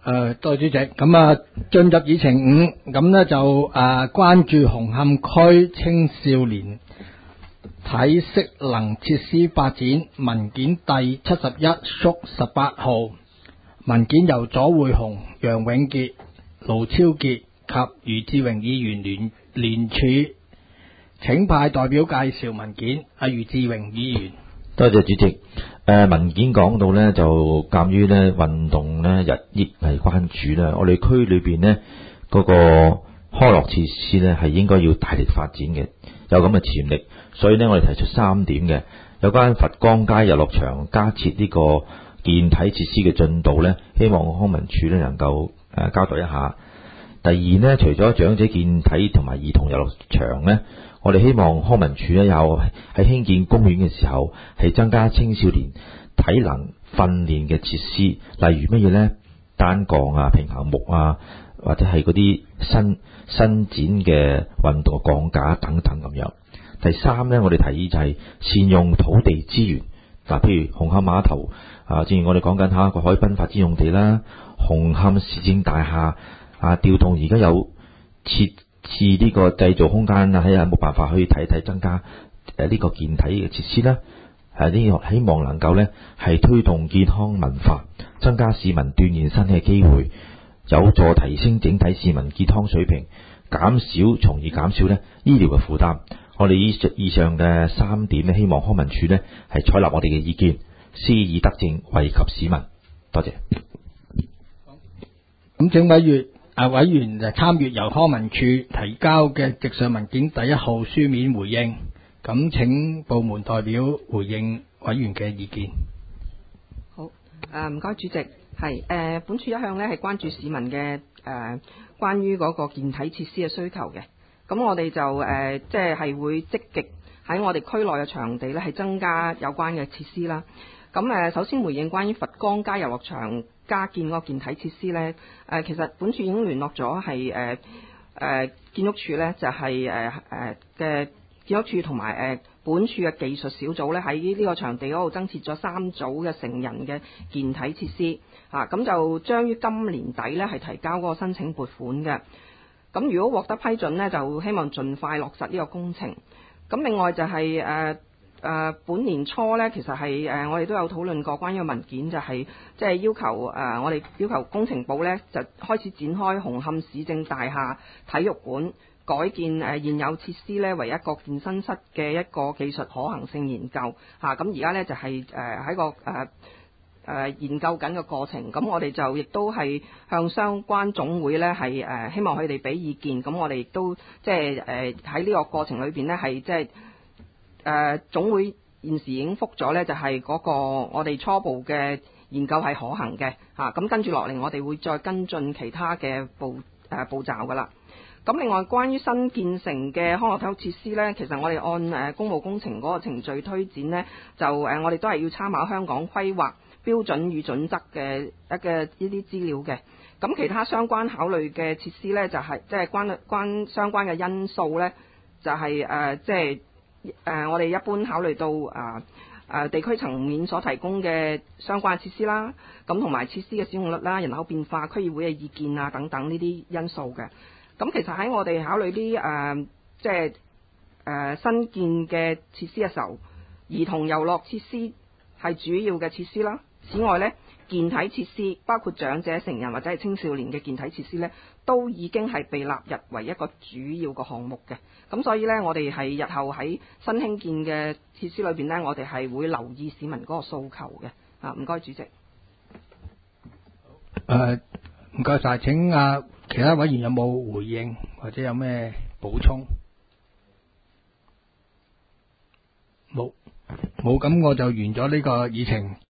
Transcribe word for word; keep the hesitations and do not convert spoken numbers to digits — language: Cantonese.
誒，多謝主席。咁啊，進入議程五，咁呢就誒關注紅磡區青少年體適能設施發展文件第七十一屬十八號文件，由左會雄、楊永杰、盧超傑及余志榮議員聯聯署，請派代表介紹文件。阿余志榮議員。 多謝主席。誒、呃，文件講到呢，就鑒於呢運動呢日益係關注啦，我哋區裏邊呢嗰、那個康樂設施呢係應該要大力發展嘅，有咁嘅潛力，所以呢，我哋提出三點嘅，有關佛光街遊樂場加設呢個健體設施嘅進度呢，希望康文署呢能夠誒、呃、交代一下。第二呢，除咗長者健體同埋兒童遊樂場呢，我哋希望康文署呢有喺興建公園嘅時候，係增加青少年體能訓練嘅設施，例如乜嘢呢？單槓啊、平衡木啊，或者係嗰啲伸伸展嘅運動槓架等等咁樣。第三呢，我哋提議就係善用土地資源，嗱，譬如紅磡碼頭啊，正如我哋講緊下個海濱發展用地啦，紅磡市政大廈啊，調動而家有設置呢個製造空間啊，喺啊冇辦法去睇睇增加誒呢個健體嘅設施啦。係呢個希望能夠呢係推動健康文化，增加市民鍛煉身體嘅機會，有助提升整體市民健康水平，減少從而減少呢醫療嘅負擔。我哋以以上嘅三點呢，希望康文署呢係採納我哋嘅意見，施以德政，惠及市民。多謝。 咁請委員啊委員就參閱由康文署提交嘅直上文件第一號書面回應。咁請部門代表回應委員嘅意見。 好，誒唔該主席，係誒、呃、本署一向咧係關注市民嘅誒、呃、關於嗰個健體設施嘅需求嘅，咁我哋就誒即係係會積極喺我哋區內嘅場地咧係增加有關嘅設施啦。咁誒、呃、首先回應關於佛光街遊樂場加建嗰個健體設施咧，誒、呃、其實本署已經聯絡咗係誒誒建築署咧，就係誒誒嘅。建築署同埋誒本署嘅技術小組咧，喺呢個場地嗰度增設咗三組嘅成人嘅健體設施，嚇咁就將於今年底咧係提交嗰個申請撥款嘅。咁如果獲得批准呢，就希望盡快落實呢個工程。咁另外就係誒誒本年初呢，其實係誒我哋都有討論過關於文件，就係即係要求誒我哋要求工程部呢，就開始展開紅磡市政大廈體育館改建誒現有設施咧為一個健身室嘅一個技術可行性研究嚇，咁而家咧就係誒喺個誒誒、呃、研究緊嘅過程，咁我哋就亦都係向相關總會咧係誒希望佢哋俾意見，咁我哋亦都即係誒喺呢個過程裏邊咧係即係誒總會現時已經覆咗咧，就係嗰個我哋初步嘅研究係可行嘅嚇，咁跟住落嚟我哋會再跟進其他嘅步誒、呃、步驟噶啦。咁另外關於新建成嘅康樂體育設施呢，其實我哋按誒公務工程嗰個程序推展呢，就誒我哋都係要參考香港規劃標準與準則嘅一嘅呢啲資料嘅。咁其他相關考慮嘅設施呢，就係即係關關相關嘅因素呢，就係誒即係誒我哋一般考慮到誒誒地區層面所提供嘅相關設施啦，咁同埋設施嘅使用率啦、人口變化、區議會嘅意見啊等等呢啲因素嘅。咁其實喺我哋考慮啲誒即係誒新建嘅設施嘅時候，兒童遊樂設施係主要嘅設施啦。此外呢，健體設施包括長者、成人或者係青少年嘅健體設施呢，都已經係被納入為一個主要嘅項目嘅。咁所以呢，我哋係日後喺新興建嘅設施裏邊呢，我哋係會留意市民嗰個訴求嘅。啊，唔該主席。 誒，唔該晒，請啊。其他委員有冇回應或者有咩補充？冇冇，咁我就完咗呢個議程。